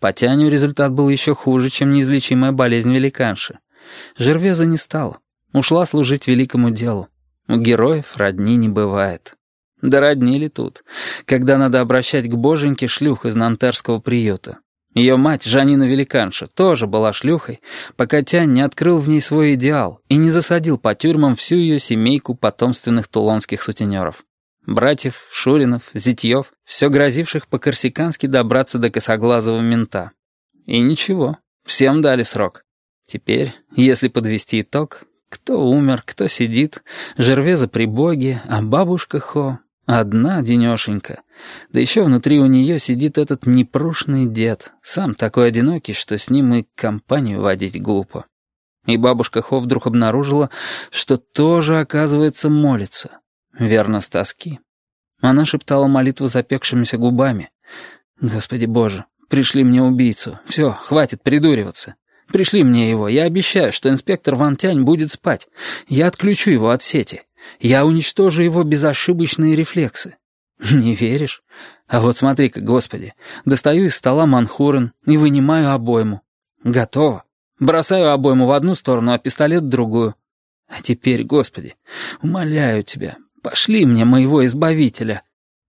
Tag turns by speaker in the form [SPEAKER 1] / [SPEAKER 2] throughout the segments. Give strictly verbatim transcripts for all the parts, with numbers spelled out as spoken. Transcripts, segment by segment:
[SPEAKER 1] По Тяню результат был еще хуже, чем неизлечимая болезнь великанши. Жервеза не стала. Ушла служить великому делу. У героев родни не бывает. Да родни ли тут, когда надо обращать к боженьке шлюх из нантерского приюта. Ее мать, Жанина Великанша, тоже была шлюхой, пока Тянь не открыл в ней свой идеал и не засадил по тюрьмам всю ее семейку потомственных тулонских сутенеров. Братьев, Шуринов, Зятьев, все грозивших по-корсикански добраться до косоглазого мента. И ничего, всем дали срок. Теперь, если подвести итог, кто умер, кто сидит, Жервеза при Боге, а бабушка Хо одна денешенька. Да еще внутри у нее сидит этот непрушный дед, сам такой одинокий, что с ним и компанию водить глупо. И бабушка Хо вдруг обнаружила, что тоже, оказывается, молится. Верно, с тоски. Она шептала молитву запекшимися губами. «Господи Боже, пришли мне убийцу. Все, хватит придуриваться. Пришли мне его. Я обещаю, что инспектор Ван Тянь будет спать. Я отключу его от сети. Я уничтожу его безошибочные рефлексы». Не веришь? А вот смотри-ка, Господи. Достаю из стола манхурен и вынимаю обойму. Готово. Бросаю обойму в одну сторону, а пистолет в другую. А теперь, Господи, умоляю тебя, пошли мне моего избавителя.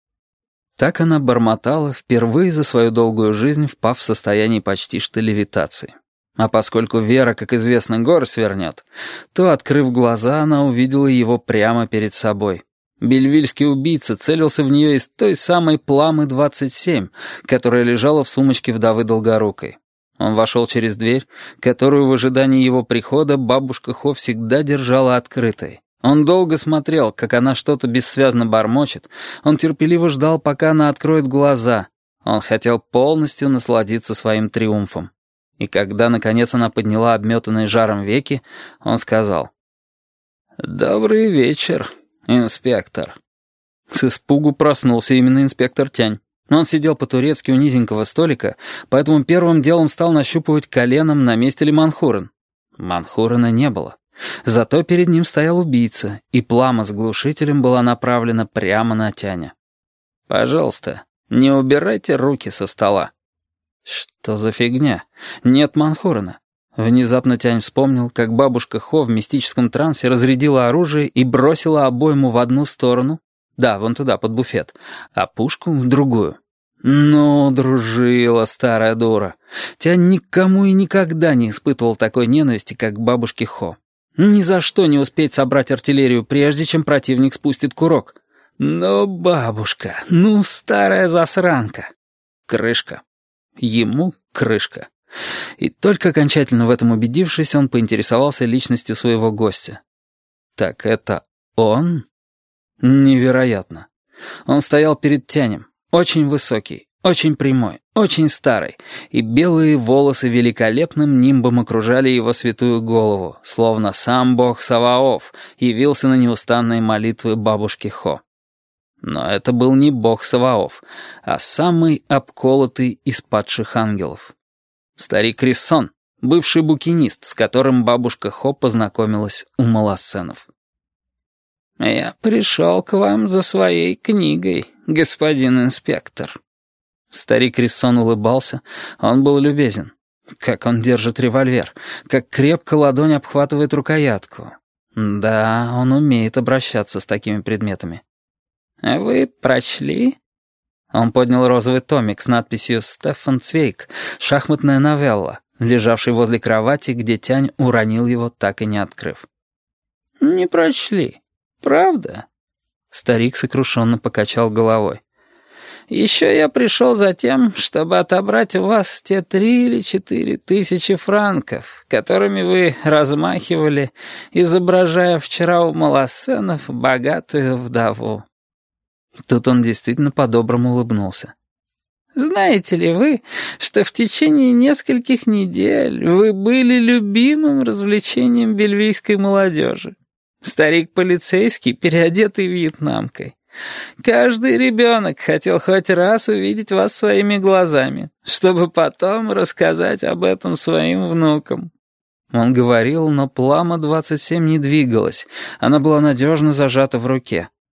[SPEAKER 1] Так она бормотала, впервые за свою долгую жизнь впав в состояние почти что левитации. А поскольку Вера, как известно, горы свернет, то, открыв глаза, она увидела его прямо перед собой. Бельвильский убийца целился в нее из той самой Пламы двадцать семь, которая лежала в сумочке вдовы Долгорукой. Он вошел через дверь, которую в ожидании его прихода бабушка Хо всегда держала открытой. Он долго смотрел, как она что-то бессвязно бормочет. Он терпеливо ждал, пока она откроет глаза. Он хотел полностью насладиться своим триумфом. И когда, наконец, она подняла обметанные жаром веки, он сказал: «Добрый вечер, инспектор». С испугу проснулся именно инспектор Тянь. Он сидел по-турецки у низенького столика, поэтому первым делом стал нащупывать коленом, на месте ли манхурен. Манхурена не было. Зато перед ним стоял убийца, и Плама с глушителем была направлена прямо на Тяня. «Пожалуйста, не убирайте руки со стола». Что за фигня? Нет манхурена. Внезапно Тянь вспомнил, как бабушка Хо в мистическом трансе разрядила оружие и бросила обойму в одну сторону, да, вон туда, под буфет, а пушку в другую. Ну, дружила старая дура. Тянь никому и никогда не испытывал такой ненависти, как к бабушке Хо. Ни за что не успеть собрать артиллерию, прежде чем противник спустит курок. Ну, бабушка, ну, старая засранка. Крышка. Ему крышка. И только окончательно в этом убедившись, он поинтересовался личностью своего гостя. Так это он? Невероятно. Он стоял перед Тянем, очень высокий, очень прямой, очень старый, и белые волосы великолепным нимбом окружали его святую голову, словно сам бог Саваоф явился на неустанные молитвы бабушки Хо. Но это был не бог Саваоф, а самый обколотый из падших ангелов. Старик Риссон, бывший букинист, с которым бабушка Хо познакомилась у Малассенов. «Я пришел к вам за своей книгой, господин инспектор». Старик Риссон улыбался, он был любезен. Как он держит револьвер, как крепко ладонь обхватывает рукоятку. Да, он умеет обращаться с такими предметами. «Вы прочли?» Он поднял розовый томик с надписью «Стефан Цвейк. Шахматная новелла», лежавший возле кровати, где Тянь уронил его, так и не открыв. «Не прочли, правда?» Старик сокрушенно покачал головой. «Еще я пришел за тем, чтобы отобрать у вас те три или четыре тысячи франков, которыми вы размахивали, изображая вчера у Малассенов богатую вдову». Тут он действительно по-доброму улыбнулся. «Знаете ли вы, что в течение нескольких недель вы были любимым развлечением бельвийской молодежи? Старик-полицейский, переодетый вьетнамкой. Каждый ребенок хотел хоть раз увидеть вас своими глазами, чтобы потом рассказать об этом своим внукам». Он говорил, но Плама двадцать семь не двигалась, она была надежно зажата в руке.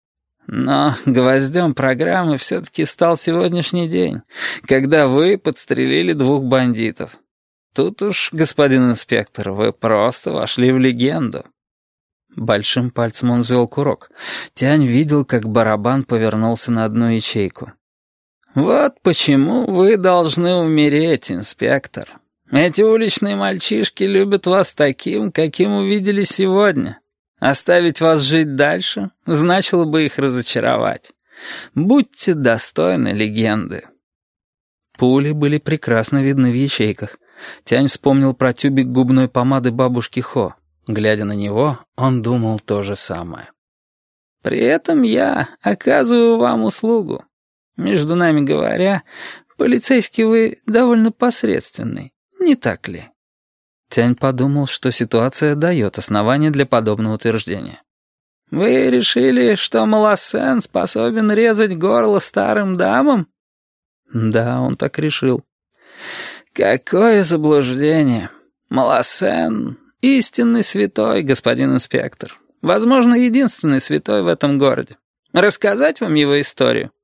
[SPEAKER 1] Но гвоздем программы все-таки стал сегодняшний день, когда вы подстрелили двух бандитов. Тут уж, господин инспектор, вы просто вошли в легенду». Большим пальцем он взвел курок. Тянь видел, как барабан повернулся на одну ячейку. «Вот почему вы должны умереть, инспектор. Эти уличные мальчишки любят вас таким, каким увидели сегодня. Оставить вас жить дальше значило бы их разочаровать. Будьте достойны легенды». Пули были прекрасно видны в ячейках. Тянь вспомнил про тюбик губной помады бабушки Хо. Глядя на него, он думал то же самое. «При этом я оказываю вам услугу. Между нами говоря, полицейский вы довольно посредственный, не так ли?» Тянь подумал, что ситуация дает основание для подобного утверждения. «Вы решили, что Малассен способен резать горло старым дамам?» «Да, он так решил». «Какое заблуждение! Малассен — истинный святой, господин инспектор. Возможно, единственный святой в этом городе. Рассказать вам его историю?»